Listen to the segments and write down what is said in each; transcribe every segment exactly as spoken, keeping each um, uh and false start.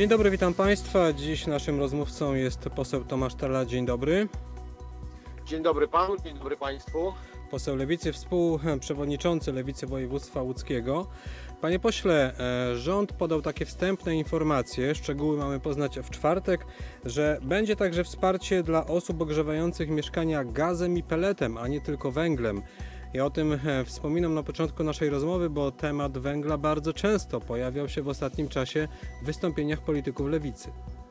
Dzień dobry, witam Państwa. Dziś naszym rozmówcą jest poseł Tomasz Trela. Dzień dobry. Dzień dobry Panu, dzień dobry Państwu. Poseł Lewicy, współprzewodniczący Lewicy Województwa Łódzkiego. Panie pośle, rząd podał takie wstępne informacje, szczegóły mamy poznać w czwartek, że będzie także wsparcie dla osób ogrzewających mieszkania gazem i peletem, a nie tylko węglem. Ja o tym wspominam na początku naszej rozmowy, bo temat węgla bardzo często pojawiał się w ostatnim czasie w wystąpieniach polityków Lewicy.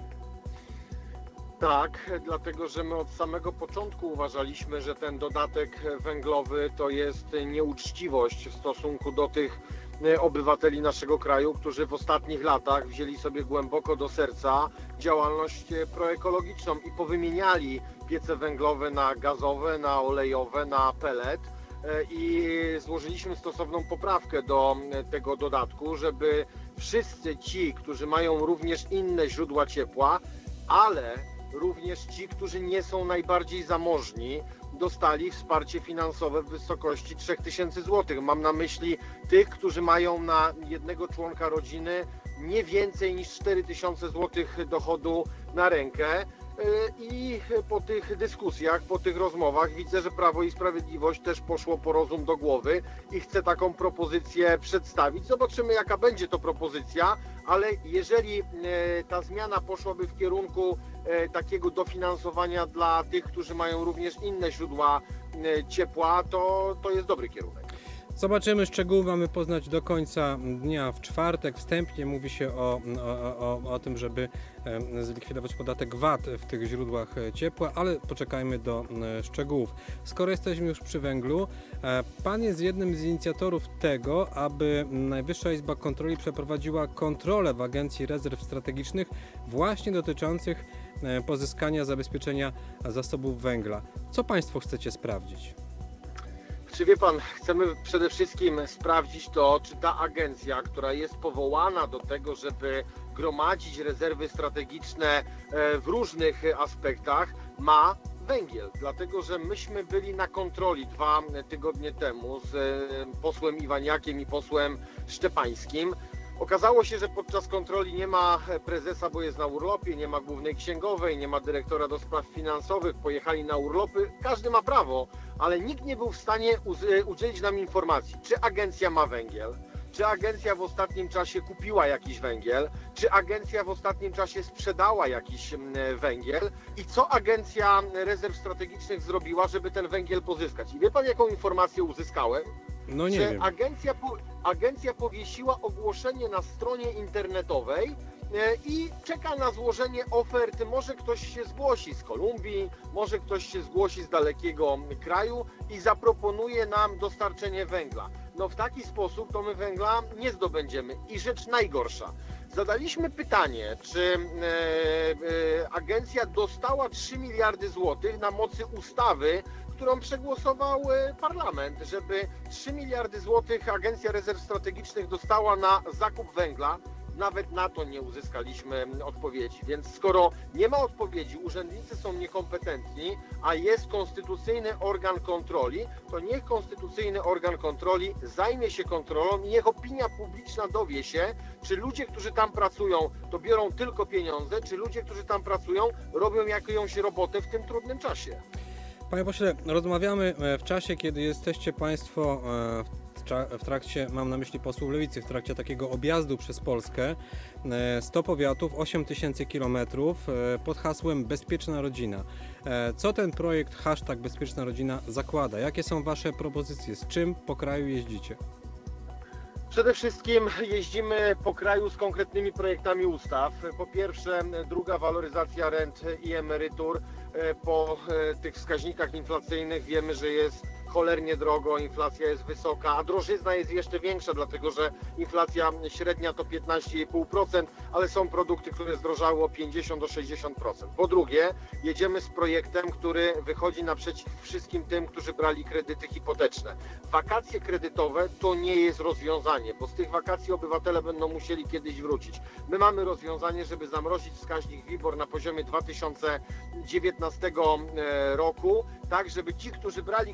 Tak, dlatego że my od samego początku uważaliśmy, że ten dodatek węglowy to jest nieuczciwość w stosunku do tych obywateli naszego kraju, którzy w ostatnich latach wzięli sobie głęboko do serca działalność proekologiczną i powymieniali piece węglowe na gazowe, na olejowe, na pelet. I złożyliśmy stosowną poprawkę do tego dodatku, żeby wszyscy ci, którzy mają również inne źródła ciepła, ale również ci, którzy nie są najbardziej zamożni, dostali wsparcie finansowe w wysokości trzy tysiące złotych. Mam na myśli tych, którzy mają na jednego członka rodziny nie więcej niż cztery tysiące złotych dochodu na rękę. I po tych dyskusjach, po tych rozmowach widzę, że Prawo i Sprawiedliwość też poszło po rozum do głowy i chce taką propozycję przedstawić. Zobaczymy, jaka będzie to propozycja, ale jeżeli ta zmiana poszłaby w kierunku takiego dofinansowania dla tych, którzy mają również inne źródła ciepła, to, to jest dobry kierunek. Zobaczymy, szczegóły mamy poznać do końca dnia w czwartek. Wstępnie mówi się o, o, o, o tym, żeby zlikwidować podatek V A T w tych źródłach ciepła, ale poczekajmy do szczegółów. Skoro jesteśmy już przy węglu, Pan jest jednym z inicjatorów tego, aby Najwyższa Izba Kontroli przeprowadziła kontrolę w Agencji Rezerw Strategicznych właśnie dotyczących pozyskania zabezpieczenia zasobów węgla. Co Państwo chcecie sprawdzić? Czy wie Pan, chcemy przede wszystkim sprawdzić to, czy ta agencja, która jest powołana do tego, żeby gromadzić rezerwy strategiczne w różnych aspektach, ma węgiel. Dlatego, że myśmy byli na kontroli dwa tygodnie temu z posłem Iwaniakiem i posłem Szczepańskim. Okazało się, że podczas kontroli nie ma prezesa, bo jest na urlopie, nie ma głównej księgowej, nie ma dyrektora do spraw finansowych, pojechali na urlopy. Każdy ma prawo, ale nikt nie był w stanie udzielić nam informacji, czy agencja ma węgiel, czy agencja w ostatnim czasie kupiła jakiś węgiel, czy agencja w ostatnim czasie sprzedała jakiś węgiel i co Agencja Rezerw Strategicznych zrobiła, żeby ten węgiel pozyskać. I wie Pan, jaką informację uzyskałem? No nie że wiem. Agencja, agencja powiesiła ogłoszenie na stronie internetowej i czeka na złożenie ofert. Może ktoś się zgłosi z Kolumbii, może ktoś się zgłosi z dalekiego kraju i zaproponuje nam dostarczenie węgla. No w taki sposób to my węgla nie zdobędziemy. I rzecz najgorsza. Zadaliśmy pytanie, czy e, e, agencja dostała trzy miliardy złotych na mocy ustawy, którą przegłosował parlament, żeby trzy miliardy złotych Agencja Rezerw Strategicznych dostała na zakup węgla. Nawet na to nie uzyskaliśmy odpowiedzi. Więc skoro nie ma odpowiedzi, urzędnicy są niekompetentni, a jest konstytucyjny organ kontroli, to niech konstytucyjny organ kontroli zajmie się kontrolą i niech opinia publiczna dowie się, czy ludzie, którzy tam pracują, to biorą tylko pieniądze, czy ludzie, którzy tam pracują, robią jakąś robotę w tym trudnym czasie. Panie pośle, rozmawiamy w czasie, kiedy jesteście Państwo w trakcie, mam na myśli posłów Lewicy, w trakcie takiego objazdu przez Polskę, sto powiatów, osiem tysięcy kilometrów pod hasłem Bezpieczna Rodzina. Co ten projekt hashtag Bezpieczna Rodzina zakłada? Jakie są Wasze propozycje? Z czym po kraju jeździcie? Przede wszystkim jeździmy po kraju z konkretnymi projektami ustaw. Po pierwsze, druga waloryzacja rent i emerytur. Po tych wskaźnikach inflacyjnych wiemy, że jest cholernie drogo, inflacja jest wysoka, a drożyzna jest jeszcze większa, dlatego że inflacja średnia to piętnaście i pół procent, ale są produkty, które zdrożały o pięćdziesiąt do sześćdziesięciu procent. Po drugie, jedziemy z projektem, który wychodzi naprzeciw wszystkim tym, którzy brali kredyty hipoteczne. Wakacje kredytowe to nie jest rozwiązanie, bo z tych wakacji obywatele będą musieli kiedyś wrócić. My mamy rozwiązanie, żeby zamrozić wskaźnik WIBOR na poziomie dwa tysiące dziewiętnastego roku, tak żeby ci, którzy brali kredyt i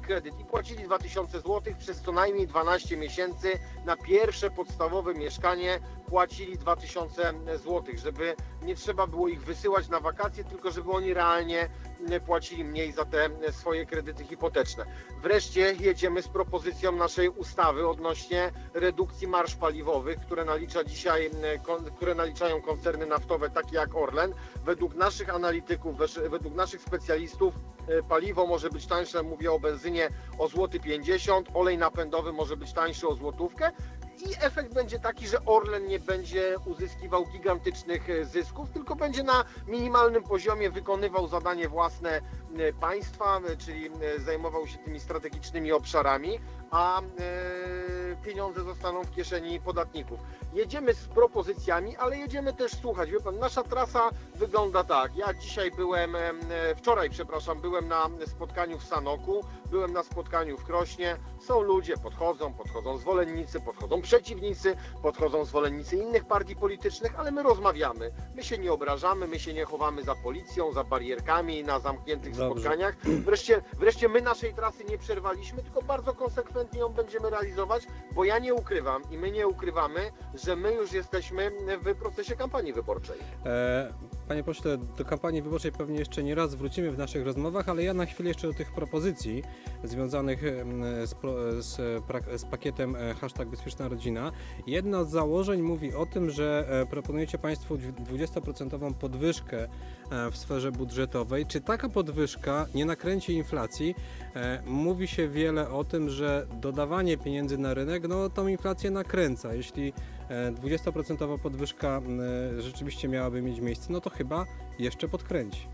płacili dwa tysiące złotych, przez co najmniej dwanaście miesięcy na pierwsze podstawowe mieszkanie płacili dwa tysiące złotych, żeby nie trzeba było ich wysyłać na wakacje, tylko żeby oni realnie płacili mniej za te swoje kredyty hipoteczne. Wreszcie jedziemy z propozycją naszej ustawy odnośnie redukcji marż paliwowych, które nalicza dzisiaj, które naliczają koncerny naftowe takie jak Orlen. Według naszych analityków, według naszych specjalistów paliwo może być tańsze, mówię o benzynie, o złoty pięćdziesiąt, olej napędowy może być tańszy o złotówkę. I efekt będzie taki, że Orlen nie będzie uzyskiwał gigantycznych zysków, tylko będzie na minimalnym poziomie wykonywał zadanie własne państwa, czyli zajmował się tymi strategicznymi obszarami, a pieniądze zostaną w kieszeni podatników. Jedziemy z propozycjami, ale jedziemy też słuchać. Wie pan, nasza trasa wygląda tak. Ja dzisiaj byłem, wczoraj przepraszam, byłem na spotkaniu w Sanoku, byłem na spotkaniu w Krośnie. Są ludzie, podchodzą, podchodzą zwolennicy, podchodzą przeciwnicy, podchodzą zwolennicy innych partii politycznych, ale my rozmawiamy. My się nie obrażamy, my się nie chowamy za policją, za barierkami, na zamkniętych Dobrze. spotkaniach. Wreszcie, wreszcie my naszej trasy nie przerwaliśmy, tylko bardzo konsekwentnie ją będziemy realizować, bo ja nie ukrywam i my nie ukrywamy, że my już jesteśmy w procesie kampanii wyborczej. E, Panie pośle, do kampanii wyborczej pewnie jeszcze nie raz wrócimy w naszych rozmowach, ale ja na chwilę jeszcze do tych propozycji związanych em, z, pro- z, pra- z pakietem e, hashtag Bezpieczna Rodzina. Jedno z założeń mówi o tym, że e, proponujecie Państwo dwudziestoprocentową podwyżkę e, w sferze budżetowej. Czy taka podwyżka nie nakręci inflacji? E, mówi się wiele o tym, że dodawanie pieniędzy na rynek, no tą inflację nakręca. Jeśli dwudziestoprocentowa podwyżka e, rzeczywiście miałaby mieć miejsce, no to chyba jeszcze podkręci.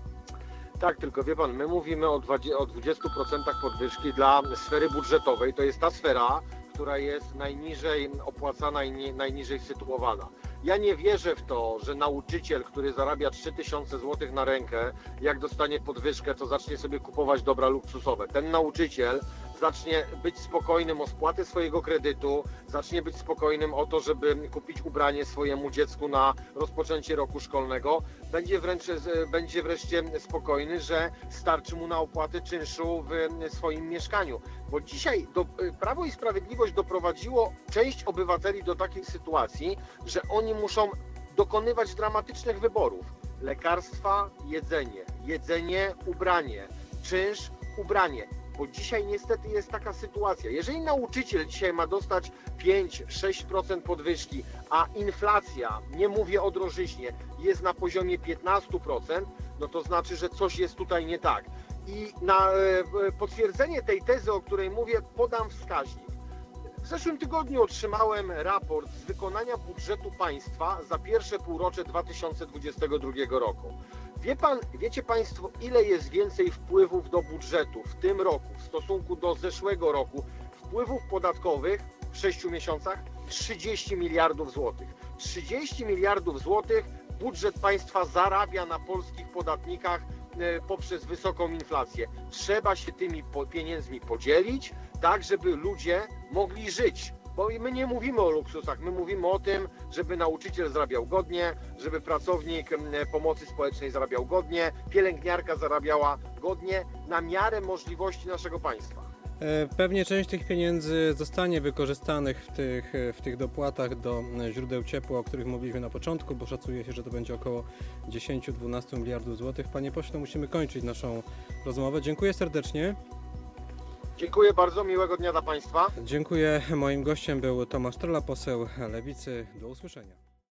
Tak, tylko wie pan, my mówimy o dwudziestu procentach podwyżki dla sfery budżetowej. To jest ta sfera, która jest najniżej opłacana i nie, najniżej sytuowana. Ja nie wierzę w to, że nauczyciel, który zarabia trzy tysiące złotych na rękę, jak dostanie podwyżkę, to zacznie sobie kupować dobra luksusowe. Ten nauczyciel zacznie być spokojnym o spłatę swojego kredytu, zacznie być spokojnym o to, żeby kupić ubranie swojemu dziecku na rozpoczęcie roku szkolnego, będzie wręcz, będzie wreszcie spokojny, że starczy mu na opłatę czynszu w swoim mieszkaniu. Bo dzisiaj do, Prawo i Sprawiedliwość doprowadziło część obywateli do takiej sytuacji, że oni muszą dokonywać dramatycznych wyborów. Lekarstwa, jedzenie, jedzenie, ubranie, czynsz, ubranie. Bo dzisiaj niestety jest taka sytuacja. Jeżeli nauczyciel dzisiaj ma dostać pięć do sześciu procent podwyżki, a inflacja, nie mówię o drożyźnie, jest na poziomie piętnaście procent, no to znaczy, że coś jest tutaj nie tak. I na potwierdzenie tej tezy, o której mówię, podam wskaźnik. W zeszłym tygodniu otrzymałem raport z wykonania budżetu państwa za pierwsze półrocze dwa tysiące dwudziestego drugiego roku. Wie pan, wiecie Państwo, ile jest więcej wpływów do budżetu w tym roku w stosunku do zeszłego roku? Wpływów podatkowych w sześciu miesiącach trzydzieści miliardów złotych. trzydzieści miliardów złotych budżet państwa zarabia na polskich podatnikach poprzez wysoką inflację. Trzeba się tymi pieniędzmi podzielić, tak żeby ludzie mogli żyć. Bo my nie mówimy o luksusach, my mówimy o tym, żeby nauczyciel zarabiał godnie, żeby pracownik pomocy społecznej zarabiał godnie, pielęgniarka zarabiała godnie, na miarę możliwości naszego państwa. Pewnie część tych pieniędzy zostanie wykorzystanych w tych, w tych dopłatach do źródeł ciepła, o których mówiliśmy na początku, bo szacuje się, że to będzie około dziesięć do dwunastu miliardów złotych. Panie pośle, musimy kończyć naszą rozmowę. Dziękuję serdecznie. Dziękuję bardzo, miłego dnia dla Państwa. Dziękuję. Moim gościem był Tomasz Trolla, poseł Lewicy. Do usłyszenia.